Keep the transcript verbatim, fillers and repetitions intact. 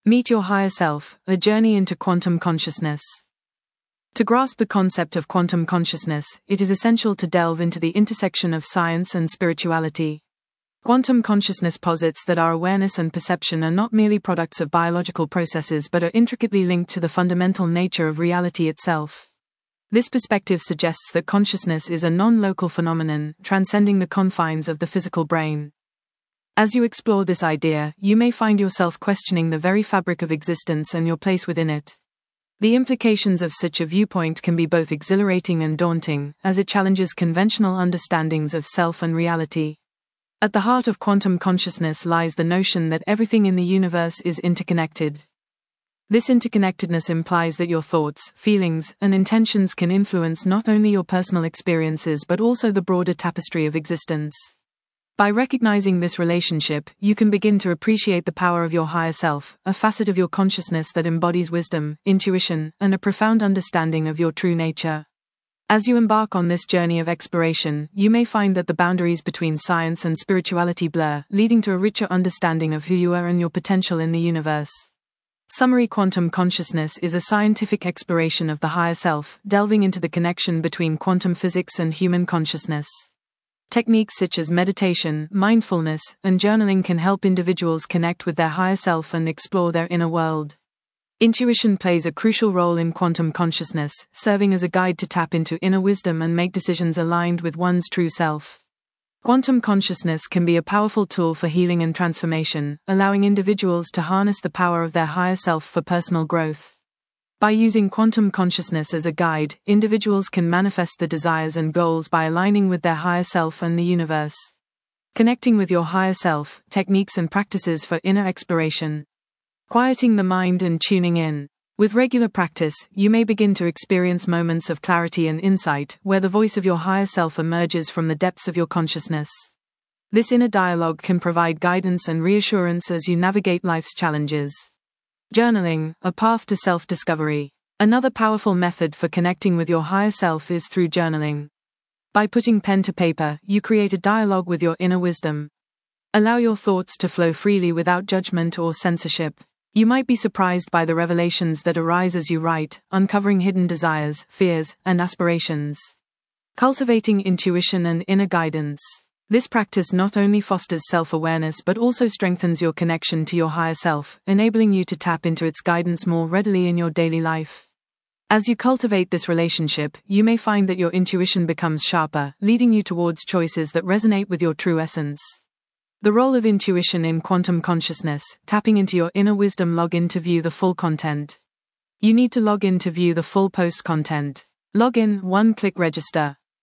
Meet Your Higher Self, a journey into quantum consciousness. To grasp the concept of quantum consciousness, it is essential to delve into the intersection of science and spirituality. Quantum consciousness posits that our awareness and perception are not merely products of biological processes but are intricately linked to the fundamental nature of reality itself. This perspective suggests that consciousness is a non-local phenomenon, transcending the confines of the physical brain. As you explore this idea, you may find yourself questioning the very fabric of existence and your place within it. The implications of such a viewpoint can be both exhilarating and daunting, as it challenges conventional understandings of self and reality. At the heart of quantum consciousness lies the notion that everything in the universe is interconnected. This interconnectedness implies that your thoughts, feelings, and intentions can influence not only your personal experiences but also the broader tapestry of existence. By recognizing this relationship, you can begin to appreciate the power of your higher self, a facet of your consciousness that embodies wisdom, intuition, and a profound understanding of your true nature. As you embark on this journey of exploration, you may find that the boundaries between science and spirituality blur, leading to a richer understanding of who you are and your potential in the universe. Summary: quantum consciousness is a scientific exploration of the higher self, delving into the connection between quantum physics and human consciousness. Techniques such as meditation, mindfulness, and journaling can help individuals connect with their higher self and explore their inner world. Intuition plays a crucial role in quantum consciousness, serving as a guide to tap into inner wisdom and make decisions aligned with one's true self. Quantum consciousness can be a powerful tool for healing and transformation, allowing individuals to harness the power of their higher self for personal growth. By using quantum consciousness as a guide, individuals can manifest the desires and goals by aligning with their higher self and the universe. Connecting with your higher self, techniques and practices for inner exploration. Quieting the mind and tuning in. With regular practice, you may begin to experience moments of clarity and insight, where the voice of your higher self emerges from the depths of your consciousness. This inner dialogue can provide guidance and reassurance as you navigate life's challenges. Journaling, a path to self-discovery. Another powerful method for connecting with your higher self is through journaling. By putting pen to paper, you create a dialogue with your inner wisdom. Allow your thoughts to flow freely without judgment or censorship. You might be surprised by the revelations that arise as you write, uncovering hidden desires, fears, and aspirations. Cultivating intuition and inner guidance. This practice not only fosters self-awareness but also strengthens your connection to your higher self, enabling you to tap into its guidance more readily in your daily life. As you cultivate this relationship, you may find that your intuition becomes sharper, leading you towards choices that resonate with your true essence. The role of intuition in quantum consciousness. Tapping into your inner wisdom. Log in to view the full content. You need to log in to view the full post content. Log in, one-click register.